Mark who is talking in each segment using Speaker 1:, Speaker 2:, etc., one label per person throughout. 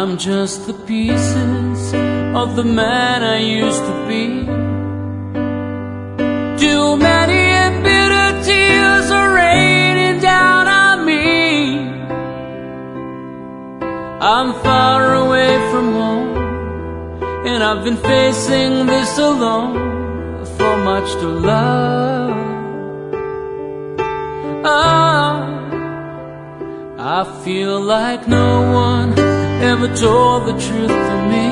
Speaker 1: I'm just the pieces of the man I used to be. Too many and bitter tears are raining down on me. I'm far away from home, and I've been facing this alone for much too long. I feel like no one ever told the truth to me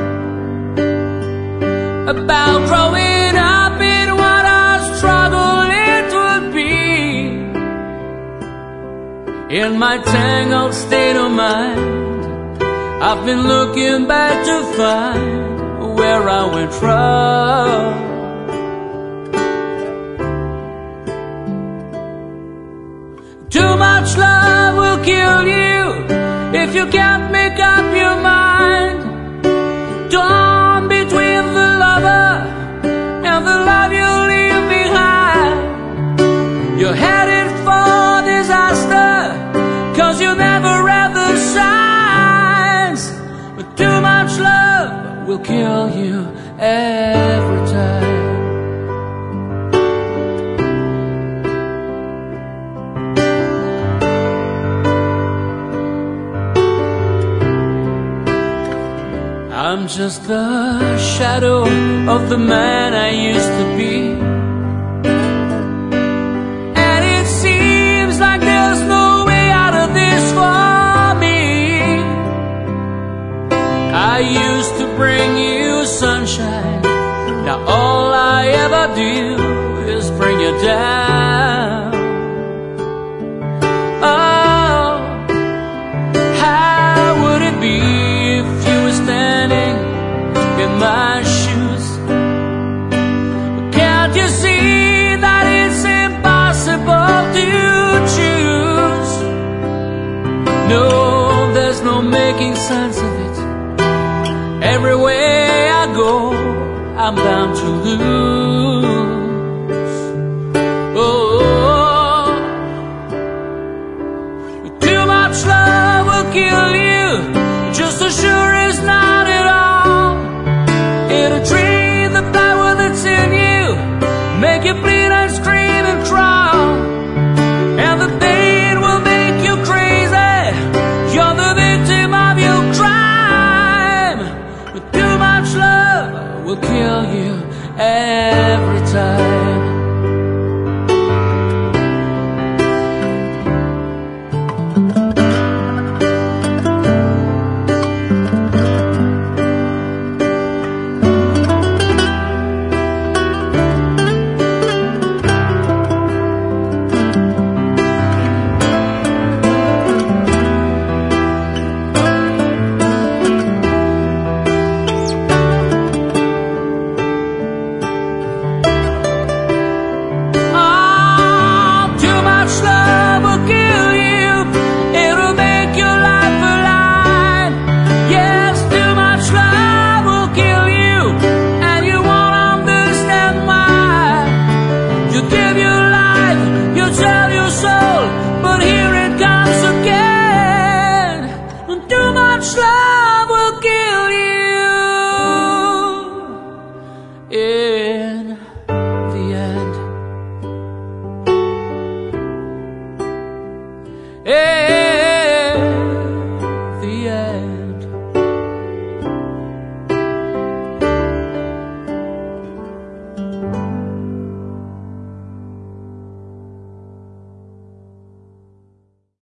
Speaker 1: about growing up in what I struggled it would be. In my tangled state of mind, I've been looking back to find where I went wrong. Too much love will kill you if you can't make up your mind. Torn between the lover and the love you leave behind. You're headed for disaster, 'cause you never read the signs. But too much love will kill you every time. I'm just the shadow of the man I used to be. And it seems like there's no way out of this for me. I used to bring you sunshine. Now all I ever do is bring you down. Oh, how would it be if you were standing in my shoes? Can't you see that it's impossible to choose? No, there's no making sense of it. Everywhere I go, I'm bound to lose. Oh, too much love will kill you, just as sure as not at all. It'll drain the power that's in you, make you bleed and scream and crawl. And the pain will make you crazy, you're the victim of your crime. But too much love will kill you every time.